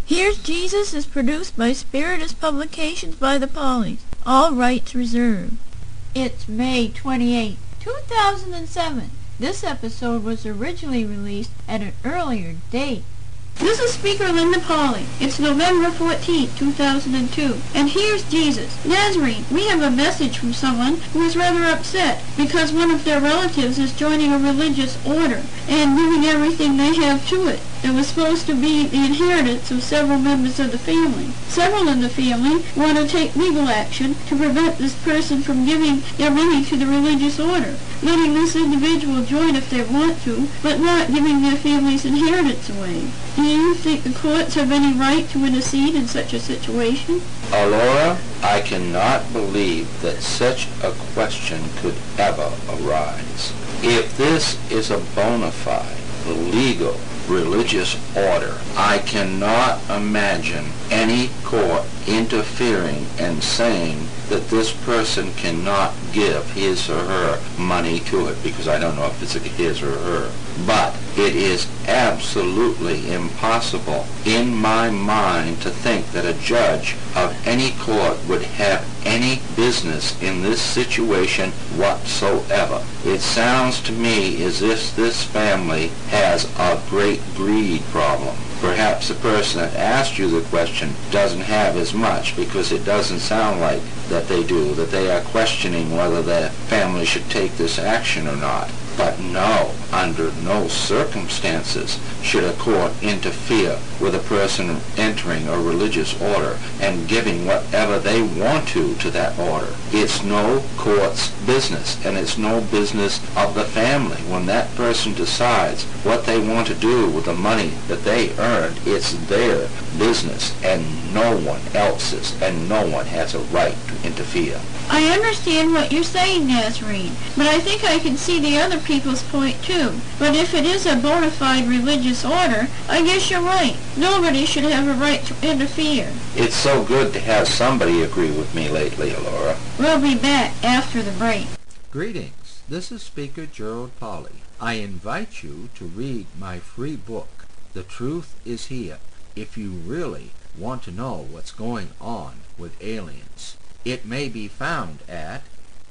Here's Jesus is produced by Spiritus Publications by the Polleys. All rights reserved. It's May 28, 2007. This episode was originally released at an earlier date. This is Speaker Linda Polley. It's November 14, 2002. And here's Jesus. Nazarene, we have a message from someone who is rather upset because one of their relatives is joining a religious order and giving everything they have to it. It was supposed to be the inheritance of several members of the family. Several in the family want to take legal action to prevent this person from giving their money to the religious order, letting this individual join if they want to, but not giving their family's inheritance away. Do you think the courts have any right to intercede in such a situation? Laura, I cannot believe that such a question could ever arise. If this is a bona fide, legal, religious order, I cannot imagine any court interfering and saying that this person cannot give his or her money to it, because I don't know if it's his or her. But it is absolutely impossible in my mind to think that a judge of any court would have any business in this situation whatsoever. It sounds to me as if this family has a great greed problem. Perhaps the person that asked you the question doesn't have as much, because it doesn't sound like that they do, that they are questioning whether their family should take this action or not. But no, under no circumstances should a court interfere with a person entering a religious order and giving whatever they want to that order. It's no court's business, and it's no business of the family. When that person decides what they want to do with the money that they earned, it's their business and no one else's, and no one has a right to interfere. I understand what you're saying, Nazarene, but I think I can see the other people's point too. But if it is a bona fide religious order, I guess you're right. Nobody should have a right to interfere. It's so good to have somebody agree with me lately, Laura. We'll be back after the break. Greetings. This is Speaker Gerald Polley. I invite you to read my free book, The Truth Is Here, if you really want to know what's going on with aliens. It may be found at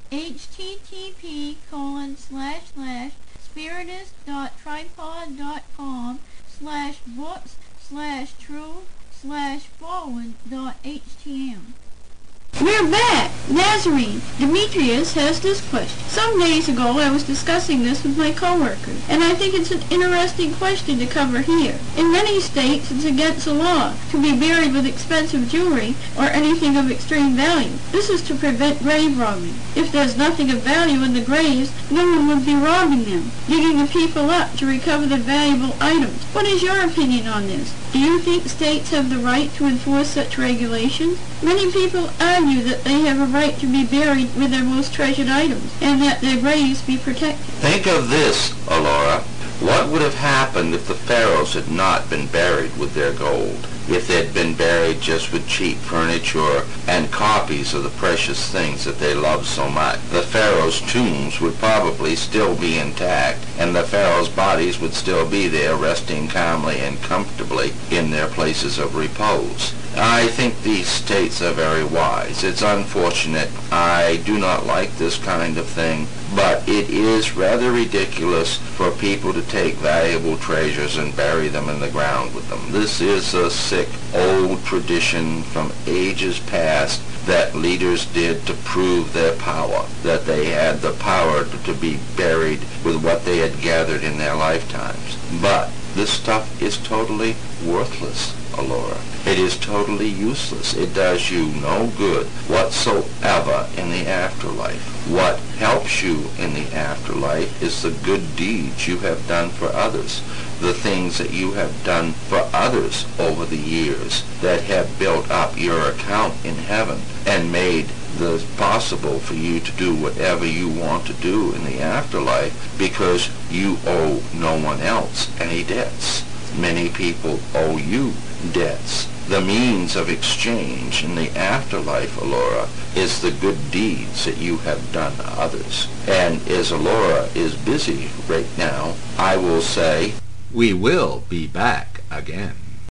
http://spiritus.tripod.com/book/true/forward.htm. We're back! Nazarene, Demetrius has this question. Some days ago I was discussing this with my coworkers, and I think it's an interesting question to cover here. In many states, it's against the law to be buried with expensive jewelry or anything of extreme value. This is to prevent grave robbing. If there's nothing of value in the graves, no one would be robbing them, digging the people up to recover the valuable items. What is your opinion on this? Do you think states have the right to enforce such regulations? Many people argue that they have a right to be buried with their most treasured items, and that their graves be protected. Think of this, Laura. What would have happened if the pharaohs had not been buried with their gold? If they'd been buried just with cheap furniture and copies of the precious things that they loved so much? The pharaohs' tombs would probably still be intact, and the pharaohs' bodies would still be there, resting calmly and comfortably in their places of repose. I think these states are very wise. It's unfortunate. I do not like this kind of thing, but it is rather ridiculous for people to take valuable treasures and bury them in the ground with them. This is a sick, old tradition from ages past that leaders did to prove their power, that they had the power to be buried with what they had gathered in their lifetimes. But this stuff is totally worthless, Laura. It is totally useless. It does you no good whatsoever in the afterlife. What helps you in the afterlife is the good deeds you have done for others, the things that you have done for others over the years that have built up your account in heaven and made it possible for you to do whatever you want to do in the afterlife, because you owe no one else any debts. Many people owe you debts. The means of exchange in the afterlife, Laura, is the good deeds that you have done to others. And as Laura is busy right now, I will say, we will be back again.